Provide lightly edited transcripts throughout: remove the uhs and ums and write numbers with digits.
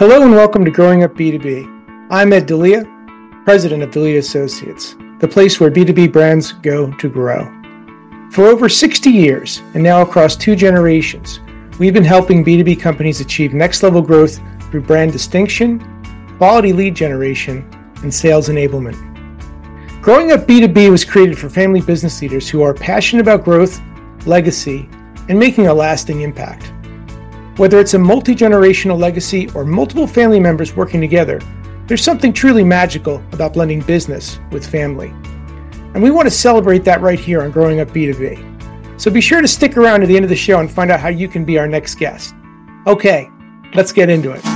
Hello and welcome to Growing Up B2B. I'm Ed D'Elia, President of D'Elia Associates, the place where B2B brands go to grow. For over 60 years, and now across 2 generations, we've been helping B2B companies achieve next-level growth through brand distinction, quality lead generation, and sales enablement. Growing Up B2B was created for family business leaders who are passionate about growth, legacy, and making a lasting impact. Whether it's a multi-generational legacy or multiple family members working together, there's something truly magical about blending business with family. And we want to celebrate that right here on Growing Up B2B. So be sure to stick around to the end of the show and find out how you can be our next guest. Okay, let's get into it.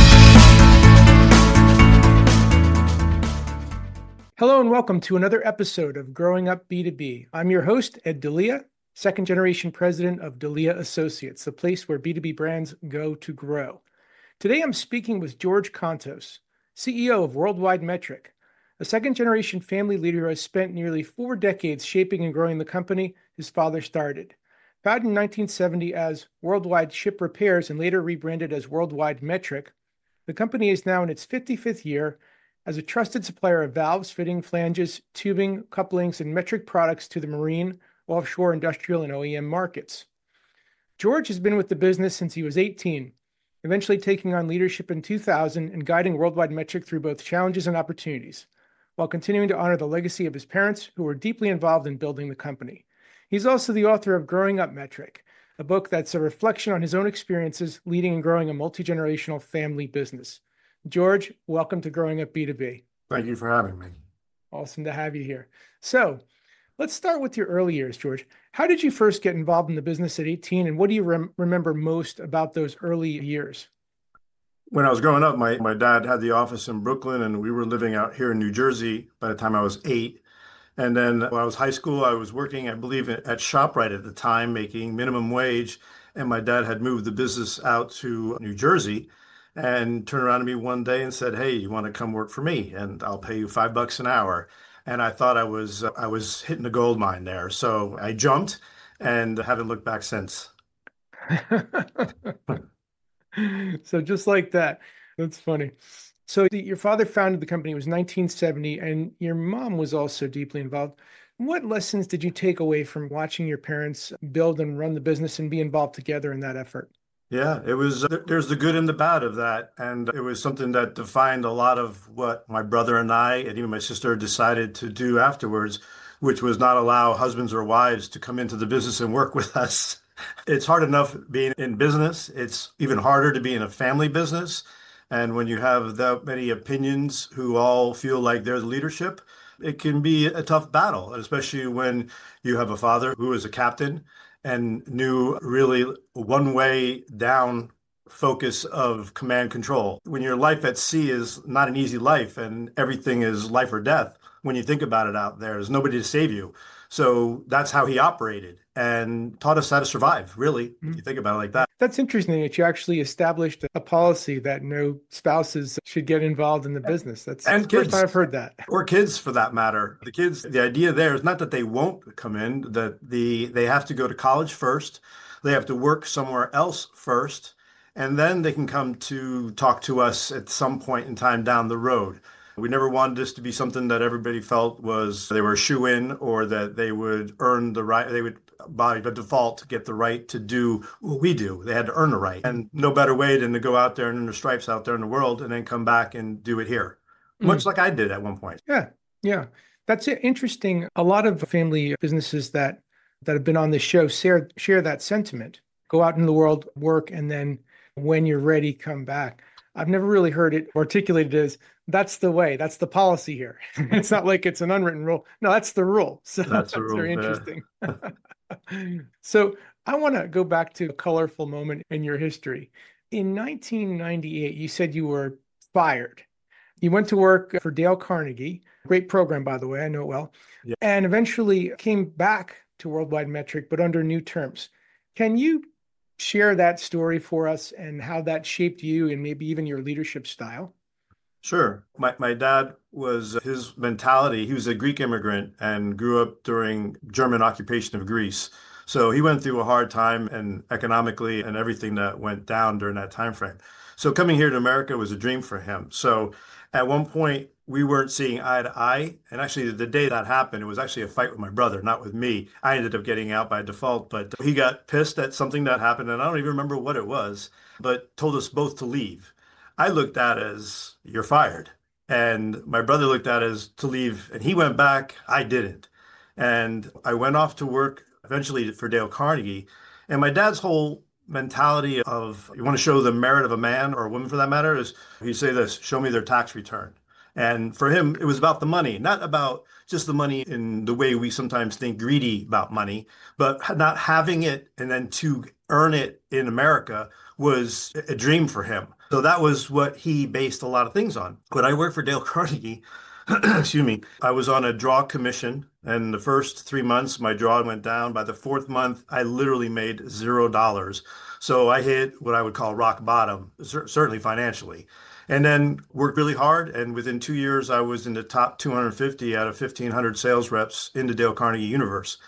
Hello and welcome to another episode of Growing Up B2B. I'm your host, Ed D'Elia, second generation president of D'Elia Associates, the place where B2B brands go to grow. Today I'm speaking with George Contos, CEO of Worldwide Metric, a second generation family leader who has spent nearly 4 decades shaping and growing the company his father started. Founded in 1970 as Worldwide Ship Repairs and later rebranded as Worldwide Metric, the company is now in its 55th year as a trusted supplier of valves, fitting, flanges, tubing, couplings, and metric products to the marine, offshore, industrial, and OEM markets. George has been with the business since he was 18, eventually taking on leadership in 2000 and guiding Worldwide Metric through both challenges and opportunities, while continuing to honor the legacy of his parents who were deeply involved in building the company. He's also the author of Growing Up Metric, a book that's a reflection on his own experiences leading and growing a multi-generational family business. George, welcome to Growing Up B2B. Thank you for having me. Awesome to have you here. So let's start with your early years, George. How did you first get involved in the business at 18, and what do you remember most about those early years? When I was growing up, my dad had the office in Brooklyn, and we were living out here in New Jersey by the time I was 8. And then when I was high school, I was working, I believe, at ShopRite at the time, making minimum wage. And my dad had moved the business out to New Jersey and turned around to me one day and said, "Hey, you want to come work for me? And I'll pay you $5 an hour." And I thought I was hitting a gold mine there. So I jumped and haven't looked back since. So just like that, that's funny. So your father founded the company, it was 1970, and your mom was also deeply involved. What lessons did you take away from watching your parents build and run the business and be involved together in that effort? Yeah, it was, there's the good and the bad of that. And it was something that defined a lot of what my brother and I, and even my sister, decided to do afterwards, which was not allow husbands or wives to come into the business and work with us. It's hard enough being in business. It's even harder to be in a family business. And when you have that many opinions who all feel like they're the leadership, it can be a tough battle, especially when you have a father who is a captain and knew really one way down focus of command control. When your life at sea is not an easy life and everything is life or death, when you think about it out there's nobody to save you. So that's how he operated and taught us how to survive, really, if you think about it like that. That's interesting that you actually established a policy that no spouses should get involved in the business. That's And the first time kids, I've heard that. or kids for that matter. The kids, the idea there is not that they won't come in, that they have to go to college first, they have to work somewhere else first, and then they can come to talk to us at some point in time down the road. We never wanted this to be something that everybody felt was they were a shoe-in or that they would earn the right, they would by the default get the right to do what we do. They had to earn the right. And no better way than to go out there and earn their stripes out there in the world and then come back and do it here. Much like I did at one point. Yeah, yeah. That's interesting. A lot of family businesses that have been on this show share that sentiment. Go out in the world, work, and then when you're ready, come back. I've never really heard it articulated as that's the way, that's the policy here. It's not like it's an unwritten rule. No, that's the rule. So That's that's the rule. very Yeah. interesting. So I want to go back to a colorful moment in your history. In 1998, you said you were fired. You went to work for Dale Carnegie, great program, by the way, I know it well, Yeah. and eventually came back to Worldwide Metric, but under new terms. Can you share that story for us and how that shaped you and maybe even your leadership style? Sure. My dad was his mentality, he was a Greek immigrant and grew up during German occupation of Greece. So he went through a hard time and economically and everything that went down during that time frame. So coming here to America was a dream for him. So at one point we weren't seeing eye to eye. And actually the day that happened, it was actually a fight with my brother, not with me. I ended up getting out by default, but he got pissed at something that happened and I don't even remember what it was, but told us both to leave. I looked at it as you're fired. And my brother looked at it as to leave and he went back. I didn't. And I went off to work eventually for Dale Carnegie. And my dad's whole mentality of you want to show the merit of a man or a woman for that matter is he'd say this, show me their tax return. And for him, it was about the money, not about just the money in the way we sometimes think greedy about money, but not having it and then to earn it in America was a dream for him. So that was what he based a lot of things on. When I worked for Dale Carnegie, excuse me, I was on a draw commission, and the first 3 months, my draw went down. By the fourth month, I literally made $0. So I hit what I would call rock bottom, certainly financially. And then worked really hard. And within 2 years, I was in the top 250 out of 1,500 sales reps in the Dale Carnegie universe.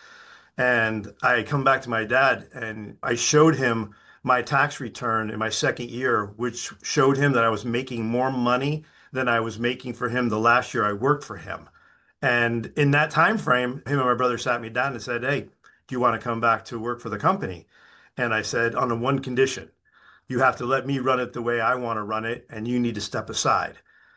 And I come back to my dad and I showed him my tax return in my second year, which showed him that I was making more money than I was making for him the last year I worked for him. And in that time frame, him and my brother sat me down and said, "Hey, do you want to come back to work for the company?" And I said, on the one condition, you have to let me run it the way I want to run it, and you need to step aside.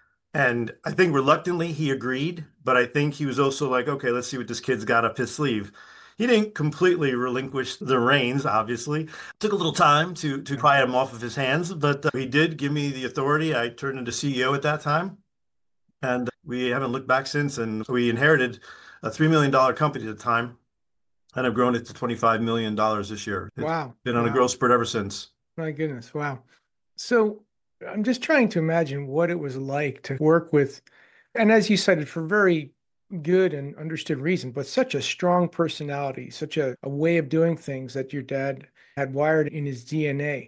And I think reluctantly he agreed, but I think he was also like, okay, let's see what this kid's got up his sleeve. He didn't completely relinquish the reins, obviously. Took a little time to pry him off of his hands, but he did give me the authority. I turned into CEO at that time, and we haven't looked back since. And we inherited a $3 million company at the time, and I've grown it to $25 million this year. It's Wow. been on a Wow. growth spurt ever since. My goodness. Wow. So I'm just trying to imagine what it was like to work with, and as you cited, for very good and understood reason, but such a strong personality, such a way of doing things that your dad had wired in his DNA.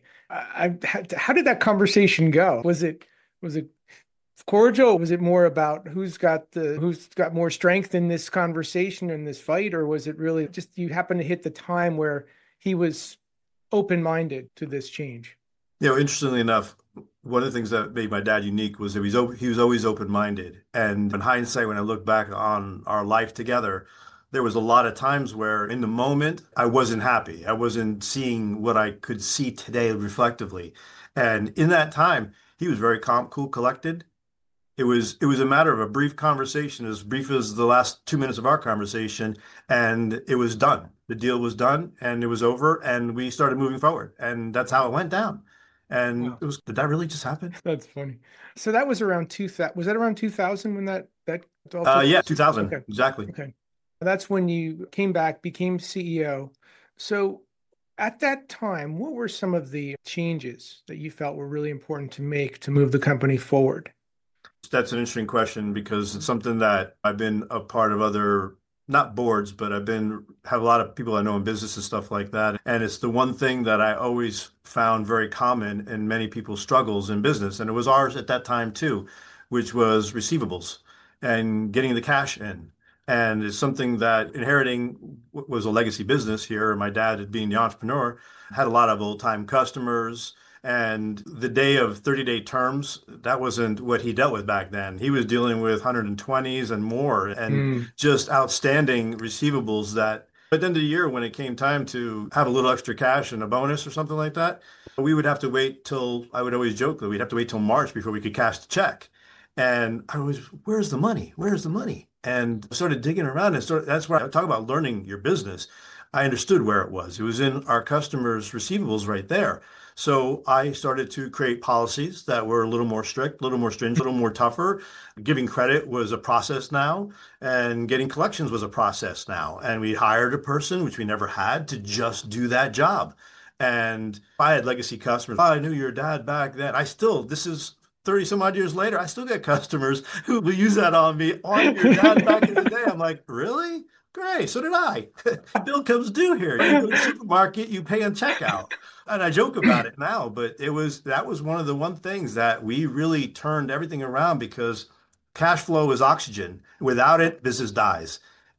How did that conversation go? Was it cordial? Was it more about who's got more strength in this conversation in this fight, or was it really just you happen to hit the time where he was open-minded to this change? Interestingly enough, one of the things that made my dad unique was that he was always open-minded. And in hindsight, when I look back on our life together, there was a lot of times where in the moment I wasn't happy. I wasn't seeing what I could see today reflectively. And in that time, he was very calm, cool, collected. It was a matter of a brief conversation, as brief as the last 2 minutes of our conversation, and it was done. The deal was done, and it was over, and we started moving forward, and that's how it went down. And Wow, did that really just happen? that's funny. So that was around 2000. Was that around 2000 when that all took Yeah, place? 2000, Okay. exactly. Okay. That's when you came back, became CEO. So at that time, what were some of the changes that you felt were really important to make to move the company forward? That's an interesting question because it's something that I've been a part of other, not boards, but have a lot of people I know in business and stuff like that. And it's the one thing that I always found very common in many people's struggles in business. And it was ours at that time too, which was receivables and getting the cash in. And it's something that inheriting was a legacy business here. My dad, being the entrepreneur, had a lot of old time customers. And the day of 30-day terms, that wasn't what he dealt with back then. He was dealing with 120s and more and Mm, just outstanding receivables that at the end of the year, when it came time to have a little extra cash and a bonus or something like that, we would have to wait till, I would always joke that we'd have to wait till March before we could cash the check. And I was, where's the money? Where's the money? And I started digging around and that's where I talk about learning your business. I understood where it was. It was in our customers' receivables right there. So I started to create policies that were a little more strict, a little more stringent, a little more tougher. Giving credit was a process now, and getting collections was a process now. And we hired a person, which we never had, to just do that job. And I had legacy customers. "Oh, I knew your dad back then." This is 30 some odd years later, I still get customers who will use that on me. "On your dad back in the day." I'm like, really? Great. So did I. Bill comes due here. You go to the supermarket, you pay on checkout. And I joke about it now, but that was one of the one things that we really turned everything around because cash flow is oxygen. Without it, business dies.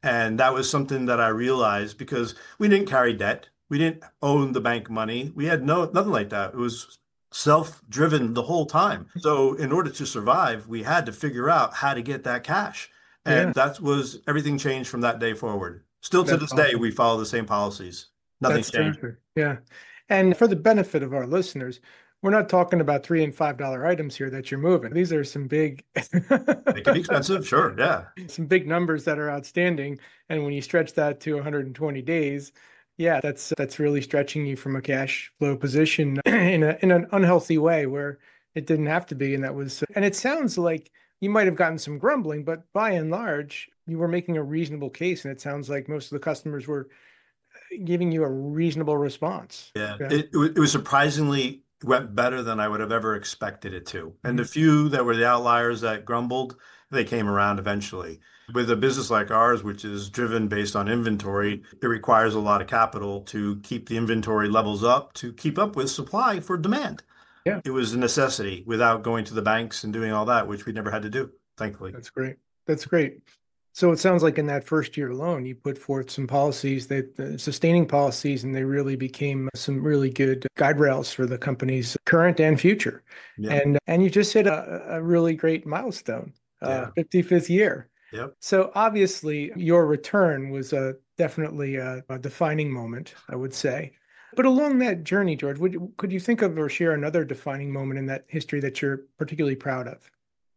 And that was something that I realized because we didn't carry debt. We didn't own the bank money. We had nothing like that. It was self-driven the whole time. So in order to survive, we had to figure out how to get that cash. Yeah, And that was everything changed from that day forward. Still to that's this day, awesome. we follow the same policies. Nothing's That's changed. terrific. Yeah. And for the benefit of our listeners, we're not talking about $3 and $5 items here that you're moving. These are some big It can be expensive, sure. Yeah. some big numbers that are outstanding. And when you stretch that to 120 days, yeah, that's really stretching you from a cash flow position in an unhealthy way where it didn't have to be. And that was, and it sounds like you might have gotten some grumbling, but by and large, you were making a reasonable case. And it sounds like most of the customers were giving you a reasonable response. Yeah, Yeah. it was surprisingly went better than I would have ever expected it to. And the Mhm. few that were the outliers that grumbled, they came around eventually. With a business like ours, which is driven based on inventory, it requires a lot of capital to keep the inventory levels up, to keep up with supply for demand. Yeah, It was a necessity without going to the banks and doing all that, which we never had to do, thankfully. that's great. That's great. So it sounds like in that first year alone, you put forth some policies that sustaining policies, and they really became some really good guide rails for the company's current and future. Yeah, And you just hit a really great milestone, yeah, 55th year. yep. So obviously, your return was definitely a defining moment, I would say. But along that journey, George, could you think of or share another defining moment in that history that you're particularly proud of?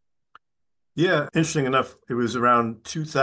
Yeah, interesting enough, it was around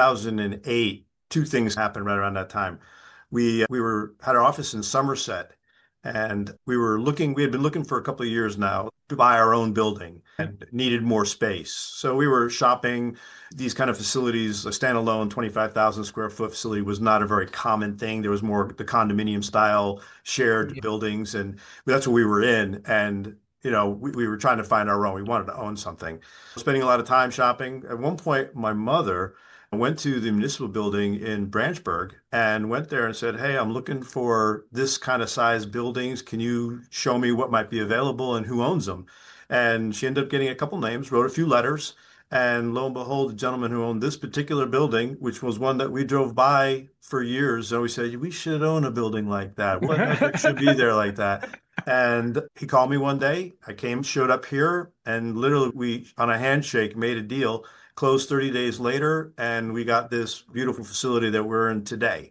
2008. Two things happened right around that time. We were had our office in Somerset, and we had been looking for a couple of years now to buy our own building and needed more space. So we were shopping these kind of facilities. A standalone 25,000 square foot facility was not a very common thing. There was more the condominium style shared Yeah. buildings, and that's what we were in. And we were trying to find our own. We wanted to own something. Spending a lot of time shopping. At one point, my mother went to the municipal building in Branchburg and went there and said, "Hey, I'm looking for this kind of size buildings. Can you show me what might be available and who owns them?" And she ended up getting a couple names, wrote a few letters, and lo and behold, the gentleman who owned this particular building, which was one that we drove by for years, and we said, "We should own a building like that. What it should be there like that." And he called me one day. I came, showed up here, and literally we, on a handshake, made a deal, closed 30 days later, and we got this beautiful facility that we're in today.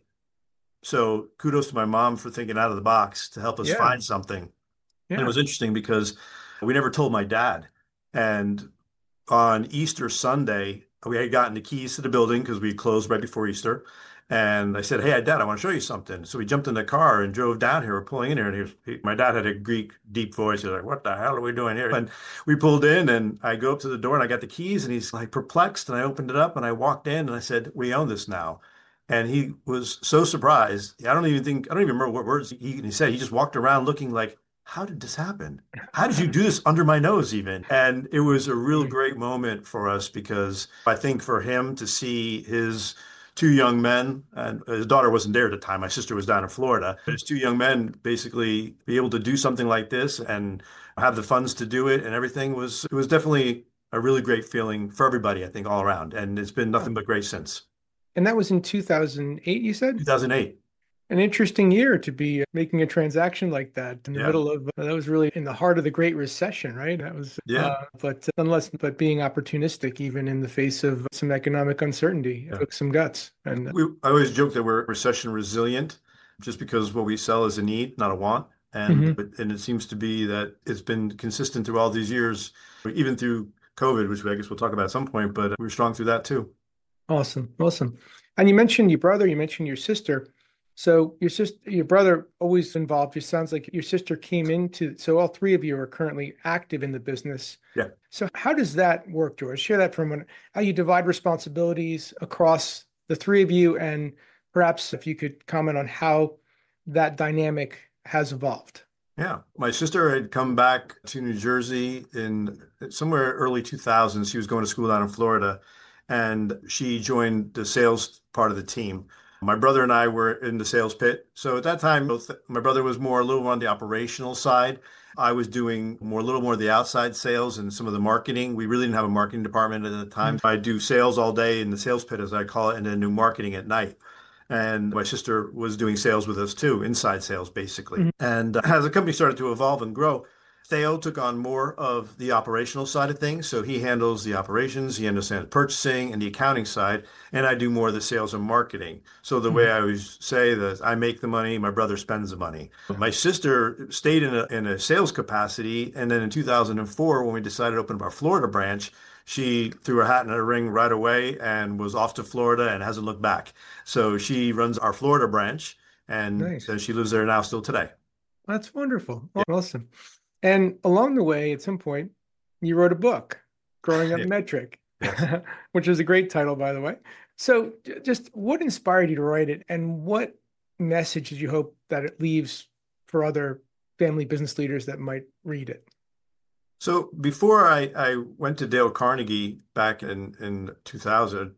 So kudos to my mom for thinking out of the box to help us Yeah, find something. And it yeah. was interesting because we never told my dad. And on Easter Sunday, we had gotten the keys to the building because we closed right before Easter. And I said, "Hey, Dad, I want to show you something." So we jumped in the car and drove down here. We're pulling in here, and my dad had a Greek deep voice. He was like, "What the hell are we doing here?" And we pulled in, and I go up to the door, and I got the keys, and he's like perplexed. And I opened it up, and I walked in, and I said, "We own this now." And he was so surprised. I don't even remember what words he said. He just walked around looking like, "How did this happen? How did you do this under my nose even?" And it was a real Funny. great moment for us because I think for him to see his two young men, and his daughter wasn't there at the time, my sister was down in Florida, but his two young men basically be able to do something like this and have the funds to do it and everything it was definitely a really great feeling for everybody, I think, all around. And it's been Yeah. nothing but great since And that was in 2008, you said? 2008. An interesting year to be making a transaction like that in the Yeah. middle of that was really in the heart of the Great Recession, right? That was Yeah. but being opportunistic even in the face of some economic uncertainty. It Yeah. took some guts. And I always joke that we're recession resilient just because what we sell is a need, not a want. Mhm. And it seems to be that it's been consistent through all these years, even through COVID, which I guess we'll talk about at some point, but we're strong through that too. Awesome. Awesome. And you mentioned your brother, you mentioned your sister. So your brother always involved. It sounds like your sister came into, so all three of you are currently active in the business. Yeah. So how does that work, George? Share that how you divide responsibilities across the three of you, and perhaps if you could comment on how that dynamic has evolved. Yeah. My sister had come back to New Jersey in somewhere early 2000s. She was going to school down in Florida, and she joined the sales part of the team. My brother and I were in the sales pit. So at that time, my brother was more a little on the operational side. I was doing more, a little more of the outside sales and some of the marketing. We really didn't have a marketing department at the time. Mm. I do sales all day in the sales pit, as I call it, and then do marketing at night. And my sister was doing sales with us too, inside sales basically. Mhm. And as the company started to evolve and grow, Theo took on more of the operational side of things. So he handles the operations, he understands purchasing and the accounting side, and I do more of the sales and marketing. So the way Mhm. I always say that I make the money, my brother spends the money. My sister stayed in a sales capacity, and then in 2004, when we decided to open up our Florida branch, she threw her hat in a ring right away and was off to Florida and hasn't looked back. So she runs our Florida branch, and Nice. she lives there now still today. That's wonderful. Yeah. Awesome. And along the way, at some point, you wrote a book, Growing Up Yeah. Metric, Yes. which is a great title, by the way. So, just what inspired you to write it, and what message did you hope that it leaves for other family business leaders that might read it? So before I went to Dale Carnegie back in 2000,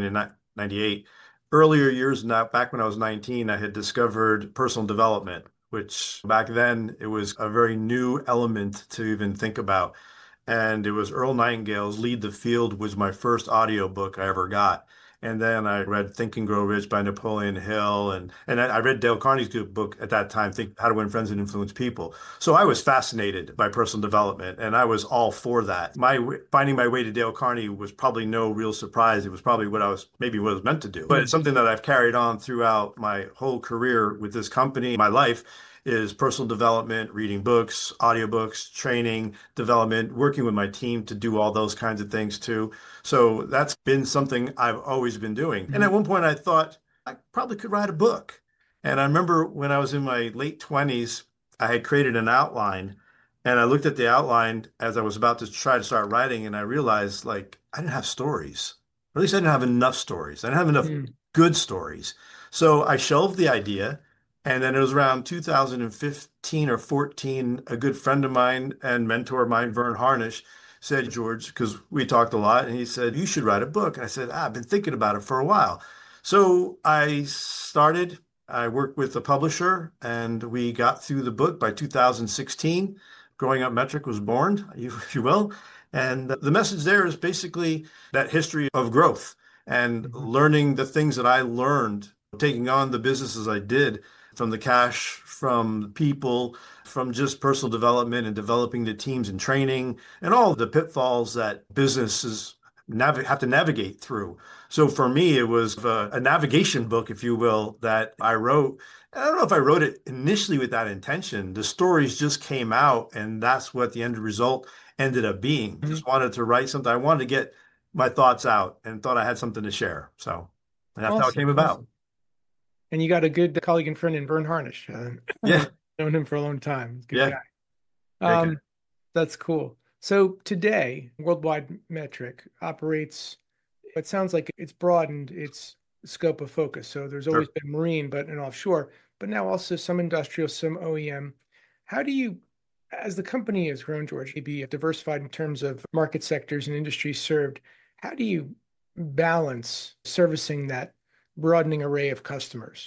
1998, earlier years than that, back when I was 19, I had discovered personal development, which back then it was a very new element to even think about. And it was Earl Nightingale's Lead the Field was my first audiobook I ever got. And then I read Think and Grow Rich by Napoleon Hill. And I read Dale Carnegie's good book at that time, Think How to Win Friends and Influence People. So I was fascinated by personal development and I was all for that. Finding my way to Dale Carnegie was probably no real surprise. It was probably maybe what I was meant to do. But it's Mm. something that I've carried on throughout my whole career with this company, my life is personal development, reading books, audiobooks, training, development, working with my team to do all those kinds of things too. So that's been something I've always been doing. And Mhm. at one point I thought I probably could write a book. And I remember when I was in my late 20s, I had created an outline and I looked at the outline as I was about to try to start writing and I realized like I didn't have stories. Or at least I didn't have enough stories. I didn't have enough Mm. good stories. So I shelved the idea. And then it was around 2015 or 14, a good friend of mine and mentor of mine, Vern Harnish, said, George, because we talked a lot, and he said, you should write a book. And I said, I've been thinking about it for a while. So I worked with a publisher, and we got through the book by 2016. Growing Up Metric was born, if you will. And the message there is basically that history of growth and Mhm. learning the things that I learned, taking on the businesses I did from the cash, from people, from just personal development and developing the teams and training and all the pitfalls that businesses have to navigate through. So for me, it was a navigation book, if you will, that I wrote. I don't know if I wrote it initially with that intention. The stories just came out, and that's what the end result ended up being. Mhm. Just wanted to write something. I wanted to get my thoughts out and thought I had something to share. So and that's how it Awesome, came about. awesome. And you got a good colleague and friend in Vern Harnish. Yeah, Known him for a long time. Good yeah, guy. great guy. Um, that's cool. So today, Worldwide Metric operates, it sounds like it's broadened its scope of focus. So there's always Sure. been marine, but and offshore, but now also some industrial, some OEM. How do you, as the company has grown, George, to be diversified in terms of market sectors and industries served, how do you balance servicing that broadening array of customers?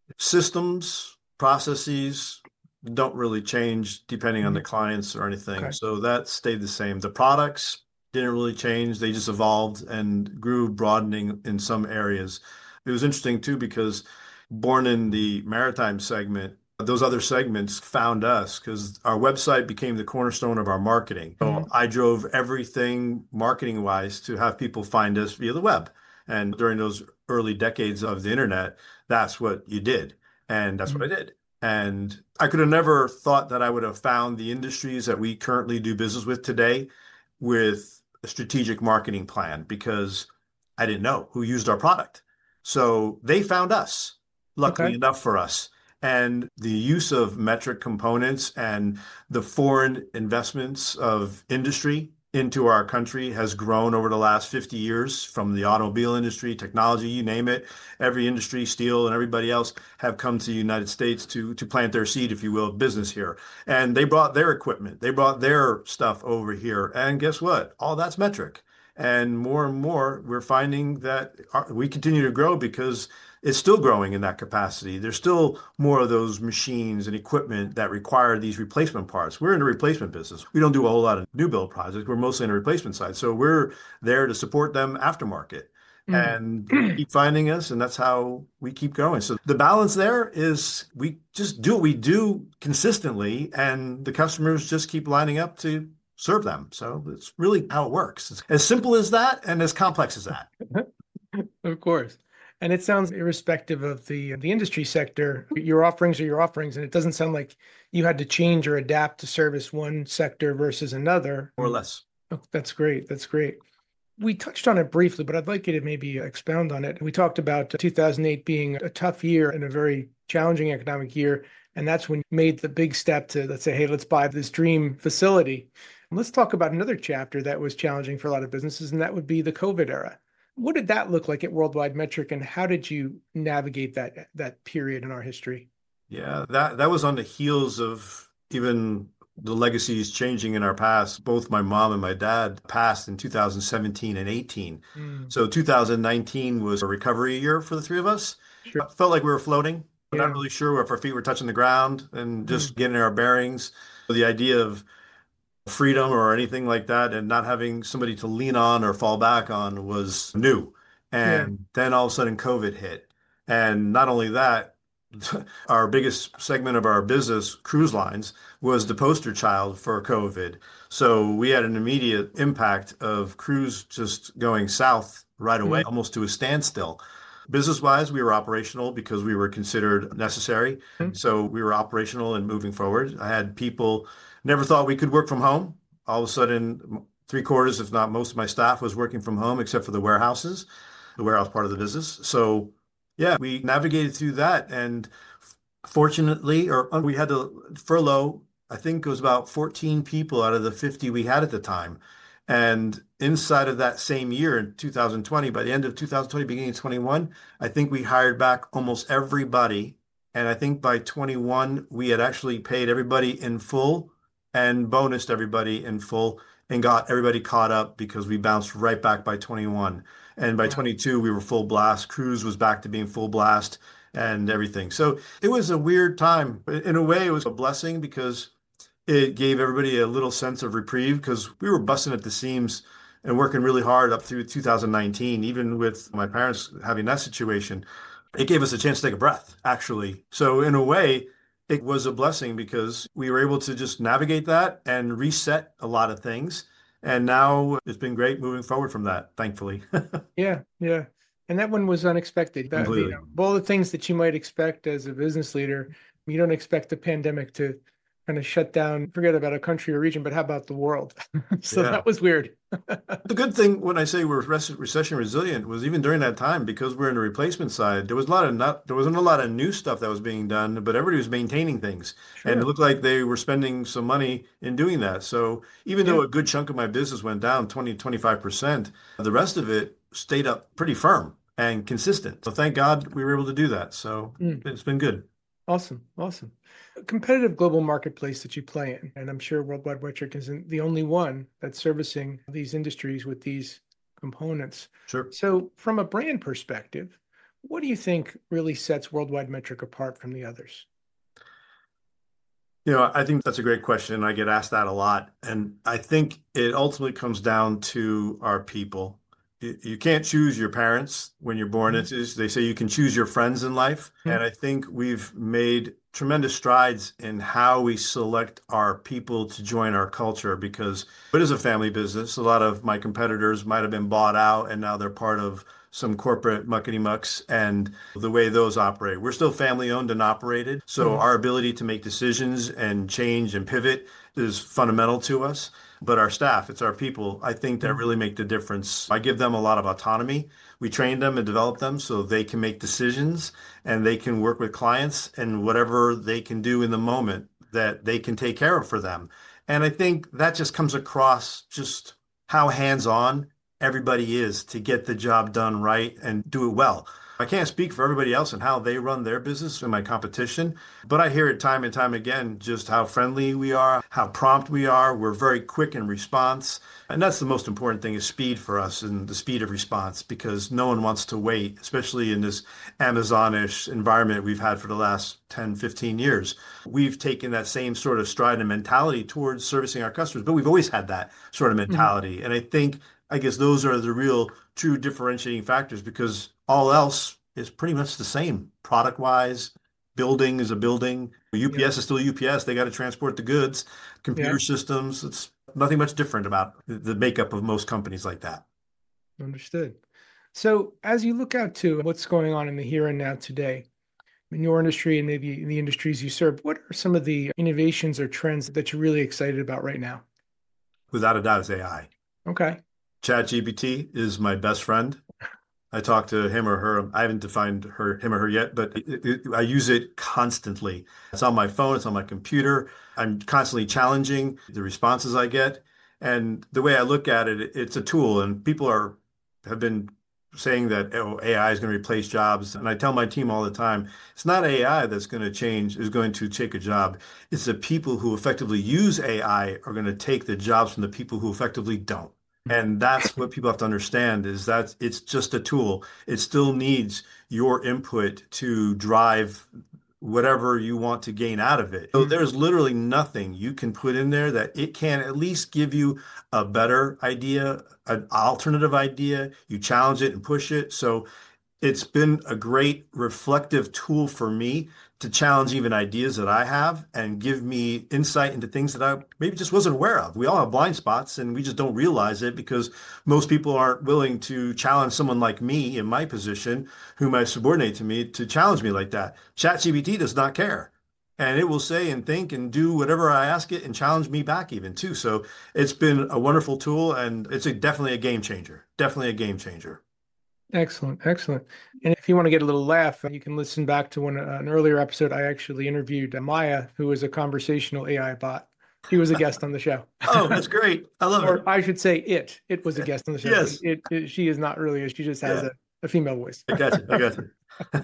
Systems, processes don't really change depending on the Mhm. clients or anything. Okay. So that stayed the same. The products didn't really change. They just evolved and grew, broadening in some areas. It was interesting too because born in the maritime segment, those other segments found us because our website became the cornerstone of our marketing. So Mhm. I drove everything marketing wise to have people find us via the web. And during those early decades of the internet, that's what you did. And that's what Mhm. I did. And I could have never thought that I would have found the industries that we currently do business with today with a strategic marketing plan because I didn't know who used our product. So they found us, luckily Okay. enough for us. And the use of metric components and the foreign investments of industry into our country has grown over the last 50 years from the automobile industry, technology, you name it. Every industry, steel and everybody else have come to the United States to plant their seed, if you will, of business here. And they brought their equipment, they brought their stuff over here. And guess what? All that's metric. and more, we're finding that we continue to grow because it's still growing in that capacity. There's still more of those machines and equipment that require these replacement parts. We're in the replacement business. We don't do a whole lot of new build projects. We're mostly in the replacement side. So we're there to support them aftermarket. Mm. And they keep finding us, and that's how we keep going. So the balance there is we just do what we do consistently, and the customers just keep lining up to serve them. So it's really how it works. It's as simple as that and as complex as that. Of course. And it sounds irrespective of the industry sector, your offerings are your offerings, and it doesn't sound like you had to change or adapt to service one sector versus another. More or less. Oh, that's great. That's great. We touched on it briefly, but I'd like you to maybe expound on it. We talked about 2008 being a tough year and a very challenging economic year. And that's when you made the big step to, let's say, hey, let's buy this dream facility. And let's talk about another chapter that was challenging for a lot of businesses, and that would be the COVID era. What did that look like at Worldwide Metric, and how did you navigate that period in our history? Yeah, that was on the heels of even the legacies changing in our past. Both my mom and my dad passed in 2017 and 18. Mm, So 2019 was a recovery year for the three of us. sure. Felt like we were floating. We're not Yeah. really sure if our feet were touching the ground and Mm, just getting our bearings. The idea of freedom or anything like that and not having somebody to lean on or fall back on was new. yeah. And then all of a sudden COVID hit. And not only that, our biggest segment of our business, cruise lines, was the poster child for COVID. So we had an immediate impact of cruise just going south right away, Mm, almost to a standstill. Business-wise, we were operational because we were considered necessary. mm, So we were operational and moving forward. I had people never thought we could work from home. All of a sudden, three-quarters, if not most of my staff was working from home, except for the warehouses, the warehouse part of the business. So yeah, we navigated through that. And fortunately, or we had to furlough, I think it was about 14 people out of the 50 we had at the time. And inside of that same year in 2020, by the end of 2020, beginning of 21, I think we hired back almost everybody. And I think by 21, we had actually paid everybody in full and bonused everybody in full and got everybody caught up because we bounced right back by 21. And by wow. 22, we were full blast. Cruise was back to being full blast and everything. So it was a weird time. In a way, it was a blessing because it gave everybody a little sense of reprieve because we were busting at the seams and working really hard up through 2019, even with my parents having that situation. It gave us a chance to take a breath, actually. So in a way, it was a blessing because we were able to just navigate that and reset a lot of things. And now it's been great moving forward from that, thankfully. Yeah, yeah. And that one was unexpected. Completely. Of all the things that you might expect as a business leader, you don't expect the pandemic to kind of shut down, forget about a country or region, but how about the world? So Yeah. that was weird. The good thing when I say we're recession resilient was even during that time because we're in the replacement side, there was a lot of not there wasn't a lot of new stuff that was being done, but everybody was maintaining things. And it Sure. looked like they were spending some money in doing that. So even Yeah. though a good chunk of my business went down 20-25%, the rest of it stayed up pretty firm and consistent. So thank God we were able to do that. So Mm. it's been good. Awesome. Awesome. A competitive global marketplace that you play in, and I'm sure Worldwide Electric isn't the only one that's servicing these industries with these components. Sure. So, from a brand perspective, what do you think really sets Worldwide Metric apart from the others? I think that's a great question. I get asked that a lot. And I think it ultimately comes down to our people. You can't choose your parents when you're born. Mhm. They say you can choose your friends in life. And I think we've made tremendous strides in how we select our people to join our culture because it is a family business. A lot of my competitors might have been bought out and now they're part of some corporate muckety mucks and the way those operate. We're still family owned and operated. So Mhm. our ability to make decisions and change and pivot is fundamental to us. But our staff, it's our people, I think that Mhm. really make the difference. I give them a lot of autonomy. We train them and develop them so they can make decisions and they can work with clients and whatever they can do in the moment that they can take care of for them. And I think that just comes across just how hands-on everybody is to get the job done right and do it well. I can't speak for everybody else and how they run their business in my competition, but I hear it time and time again, just how friendly we are, how prompt we are. We're very quick in response. And that's the most important thing is speed for us and the speed of response because no one wants to wait, especially in this Amazonish environment we've had for the last 10, 15 years. We've taken that same sort of stride and mentality towards servicing our customers, but we've always had that sort of Mhm. mentality. And I guess those are the real true differentiating factors because all else is pretty much the same product wise. Building is a building. Yep. UPS is still UPS. They got to transport the goods. Computer Yep. systems, it's nothing much different about the makeup of most companies like that. Understood. So as you look out to what's going on in the here and now today, in your industry and maybe in the industries you serve, what are some of the innovations or trends that you're really excited about right now? Without a doubt, is AI. Okay. ChatGPT is my best friend. I talk to him or her. I haven't defined him or her yet, but I use it constantly. It's on my phone, it's on my computer. I'm constantly challenging the responses I get. And the way I look at it, it's a tool, and have been saying that AI is going to replace jobs. And I tell my team all the time, it's not AI that's going to is going to take a job. It's the people who effectively use AI are going to take the jobs from the people who effectively don't. And that's what people have to understand is that it's just a tool. It still needs your input to drive whatever you want to gain out of it. So Mhm. there's literally nothing you can put in there that it can at least give you a better idea, an alternative idea. You challenge it and push it. So it's been a great reflective tool for me to challenge even ideas that I have and give me insight into things that I maybe just wasn't aware of. We all have blind spots and we just don't realize it because most people aren't willing to challenge someone like me in my position, whom I subordinate to me, to challenge me like that. ChatGPT does not care. And it will say and think and do whatever I ask it and challenge me back even too. So it's been a wonderful tool and definitely a game changer. Definitely a game changer. Excellent, excellent. And if you want to get a little laugh, you can listen back to an earlier episode. I actually interviewed Maya, who is a conversational AI bot. She was a guest on the show. Oh, that's great. I love it. Or I should say it was a guest on the show because Yes. she is not really, she just has Yeah. a female voice. I got you. I got you.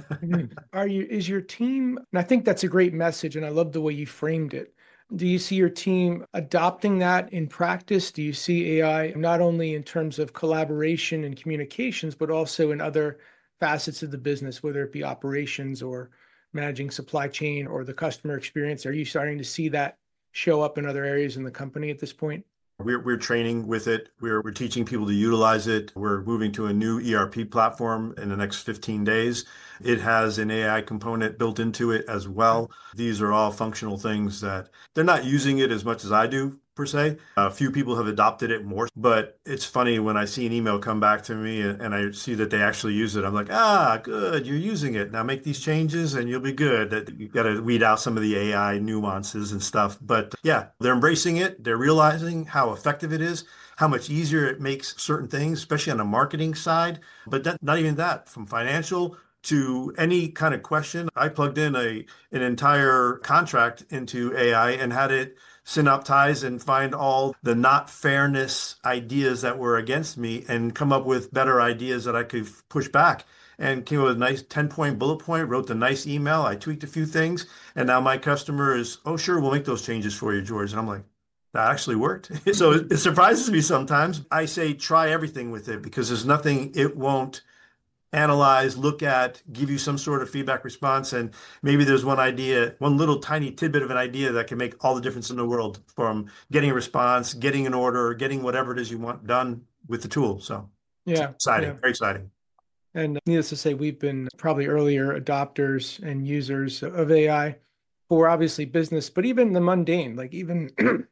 Is your team, and I think that's a great message, and I love the way you framed it. Do you see your team adopting that in practice? Do you see AI not only in terms of collaboration and communications, but also in other facets of the business, whether it be operations or managing supply chain or the customer experience? Are you starting to see that show up in other areas in the company at this point? We're training with it. We're teaching people to utilize it. We're moving to a new ERP platform in the next 15 days. It has an AI component built into it as well. These are all functional things that they're not using it as much as I do per se. A few people have adopted it more, but it's funny when I see an email come back to me and I see that they actually use it. I'm like, ah, good, you're using it. Now make these changes and you'll be good. That you got to weed out some of the AI nuances and stuff. But yeah, they're embracing it. They're realizing how effective it is, how much easier it makes certain things, especially on the marketing side. But not even that, from financial to any kind of question. I plugged in an entire contract into AI and had it synoptize and find all the not fairness ideas that were against me and come up with better ideas that I could push back. And came up with a nice 10-point bullet point, wrote the nice email. I tweaked a few things. And now my customer is, oh, sure, we'll make those changes for you, George. And I'm like, that actually worked. So it surprises me sometimes. I say try everything with it because there's nothing it won't analyze, look at, give you some sort of feedback response. And maybe there's one idea, one little tiny tidbit of an idea that can make all the difference in the world from getting a response, getting an order, getting whatever it is you want done with the tool. So it's Yeah, exciting, yeah. very exciting. And needless to say, we've been probably earlier adopters and users of AI for obviously business, but even the mundane, like even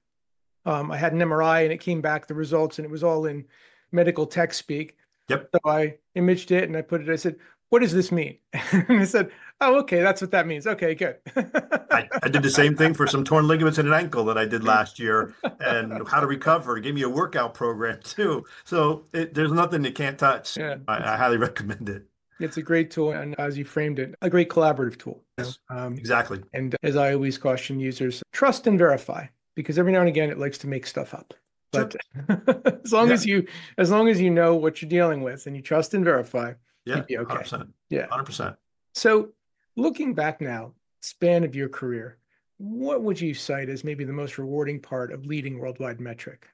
I had an MRI and it came back the results and it was all in medical tech speak. Yep. So I imaged it and I put it, I said, what does this mean? And I said, oh, okay, that's what that means. Okay, good. I did the same thing for some torn ligaments in an ankle that I did last year and how to recover. It gave me a workout program too. So there's nothing it can't touch. Yeah, I highly recommend it. it's a great tool. And as you framed it, a great collaborative tool. Yes, exactly. And as I always caution users, trust and verify, because every now and again it likes to make stuff up. Sure. But as long Yeah. as you as long as you know what you're dealing with and you trust and verify, Yeah, you'd be okay. 100%. Yeah. 100%. So looking back now, span of your career, what would you cite as maybe the most rewarding part of leading Worldwide Metric?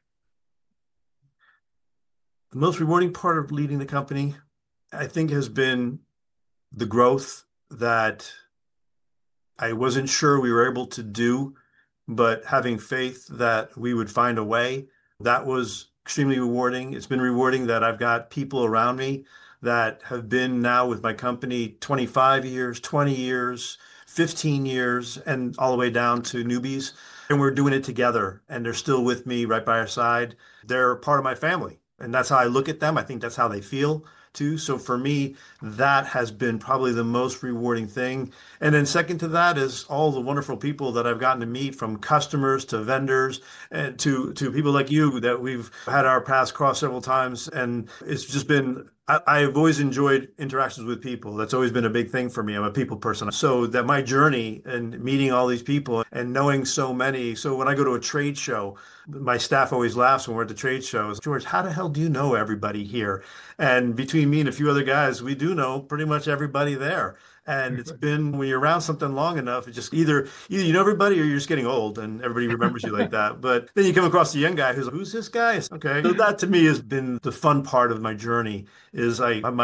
The most rewarding part of leading the company, I think, has been the growth that I wasn't sure we were able to do, but having faith that we would find a way, that was extremely rewarding. It's been rewarding that I've got people around me that have been now with my company 25 years, 20 years, 15 years, and all the way down to newbies. And we're doing it together, and they're still with me right by our side. They're part of my family, and that's how I look at them. I think that's how they feel too. So for me, that has been probably the most rewarding thing. And then second to that is all the wonderful people that I've gotten to meet, from customers to vendors and to people like you that we've had our paths cross several times. And it's just been, I've always enjoyed interactions with people. That's always been a big thing for me. I'm a people person. So that my journey and meeting all these people and knowing so many. So when I go to a trade show, my staff always laughs when we're at the trade shows. George, how the hell do you know everybody here? And between me and a few other guys, we do know pretty much everybody there. And it's been when you're around something long enough, it just either you know everybody or you're just getting old and everybody remembers you like that. But then you come across a young guy who's like, who's this guy? Okay. So that to me has been the fun part of my journey is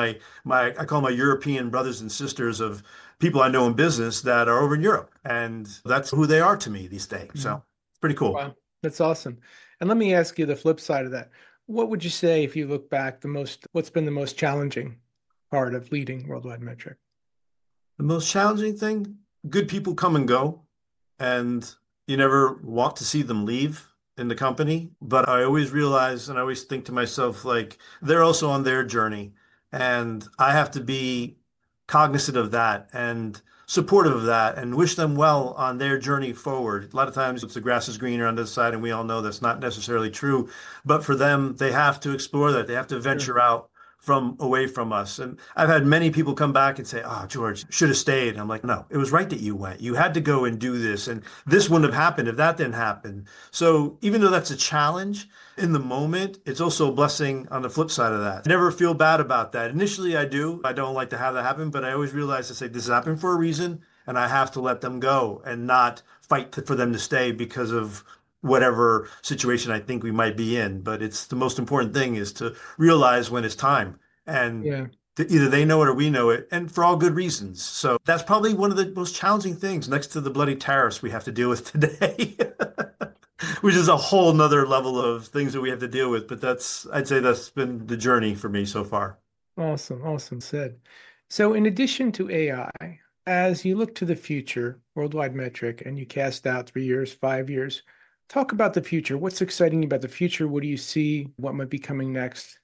I call my European brothers and sisters of people I know in business that are over in Europe. And that's who they are to me these days. So it's pretty cool. Wow, that's awesome. And let me ask you the flip side of that. What would you say if you look back, what's been the most challenging part of leading Worldwide Metric? The most challenging thing, good people come and go, and you never want to see them leave in the company. But I always realize and I always think to myself, like, they're also on their journey, and I have to be cognizant of that and supportive of that and wish them well on their journey forward. A lot of times it's the grass is greener on this side, and we all know that's not necessarily true. But for them, they have to explore that. They have to Sure. venture out from away from us. And I've had many people come back and say, "Oh, George, should have stayed." And I'm like, "No, it was right that you went. You had to go and do this. And this wouldn't have happened if that didn't happen." So even though that's a challenge in the moment, it's also a blessing on the flip side of that. I never feel bad about that. Initially, I do. I don't like to have that happen, but I always realize to say, this happened for a reason, and I have to let them go and not fight for them to stay because of whatever situation I think we might be in. But it's the most important thing is to realize when it's time and Yeah. either they know it or we know it, and for all good reasons. So that's probably one of the most challenging things next to the bloody tariffs we have to deal with today, which is a whole nother level of things that we have to deal with. But I'd say that's been the journey for me so far. Awesome. Awesome said. So in addition to AI, as you look to the future, Worldwide Metric, and you cast out 3 years, 5 years, talk about the future. What's exciting about the future? What do you see? What might be coming next?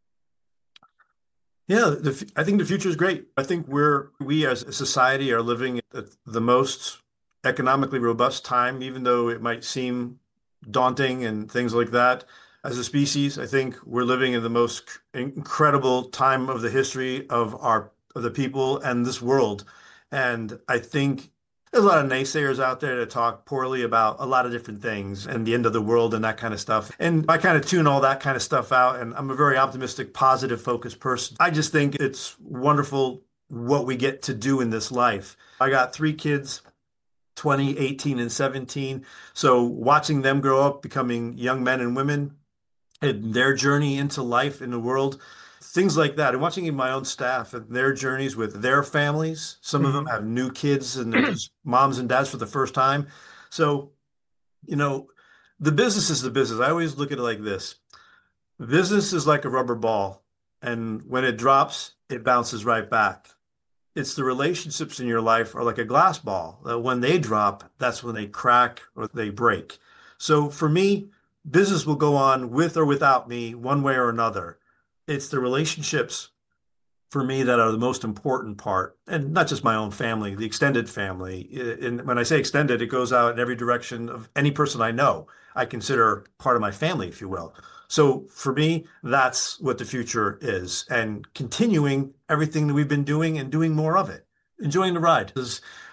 Yeah, I think the future is great. I think we as a society are living at the most economically robust time, even though it might seem daunting and things like that. As a species, I think we're living in the most incredible time of the history of the people and this world. And I think there's a lot of naysayers out there that talk poorly about a lot of different things and the end of the world and that kind of stuff. And I kind of tune all that kind of stuff out. And I'm a very optimistic, positive, focused person. I just think it's wonderful what we get to do in this life. I got three kids, 20, 18, and 17. So watching them grow up, becoming young men and women, and their journey into life in the world, things like that. And watching even my own staff and their journeys with their families. Some of them Mhm. have new kids and they're just moms and dads for the first time. So, you know, the business is the business. I always look at it like this. Business is like a rubber ball, and when it drops, it bounces right back. It's the relationships in your life are like a glass ball. When they drop, that's when they crack or they break. So for me, business will go on with or without me, one way or another. It's the relationships for me that are the most important part, and not just my own family, the extended family. And when I say extended, it goes out in every direction of any person I know. I consider part of my family, if you will. So for me, that's what the future is, and continuing everything that we've been doing and doing more of it, enjoying the ride. Because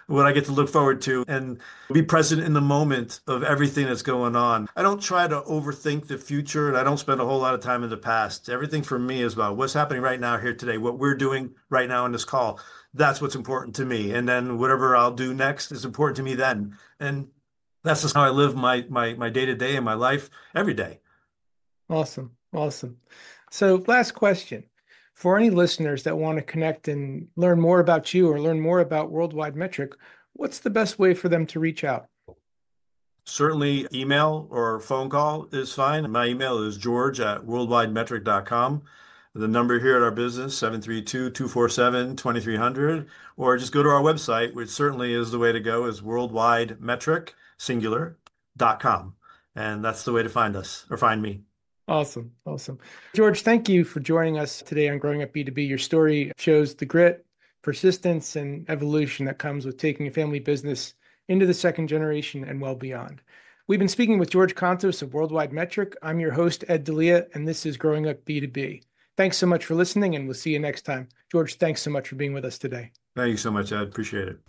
what I get to look forward to and be present in the moment of everything that's going on. I don't try to overthink the future, and I don't spend a whole lot of time in the past. Everything for me is about what's happening right now here today, what we're doing right now in this call. That's what's important to me. And then whatever I'll do next is important to me then. And that's just how I live my day to day in my life every day. Awesome. Awesome. So last question. For any listeners that want to connect and learn more about you or learn more about Worldwide Metric, what's the best way for them to reach out? Certainly email or phone call is fine. My email is george@worldwidemetric.com. The number here at our business, 732-247-2300, or just go to our website, which certainly is the way to go, is worldwidemetric, singular.com. And that's the way to find us or find me. Awesome. Awesome. George, thank you for joining us today on Growing Up B2B. Your story shows the grit, persistence, and evolution that comes with taking a family business into the second generation and well beyond. We've been speaking with George Contos of Worldwide Metric. I'm your host, Ed D'Elia, and this is Growing Up B2B. Thanks so much for listening, and we'll see you next time. George, thanks so much for being with us today. Thank you so much, Ed. Appreciate it.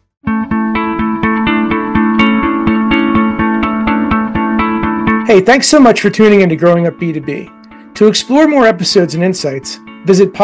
Hey, thanks so much for tuning in to Growing Up B2B. To explore more episodes and insights, visit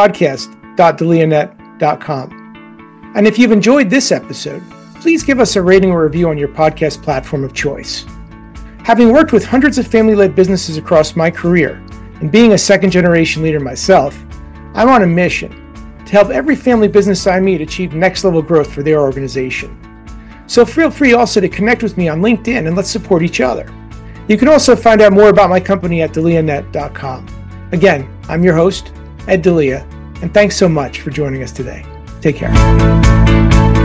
podcast.delianet.com. And if you've enjoyed this episode, please give us a rating or review on your podcast platform of choice. Having worked with hundreds of family-led businesses across my career, and being a second-generation leader myself, I'm on a mission to help every family business I meet achieve next-level growth for their organization. So feel free also to connect with me on LinkedIn and let's support each other. You can also find out more about my company at delianet.com. Again, I'm your host, Ed D'Elia, and thanks so much for joining us today. Take care.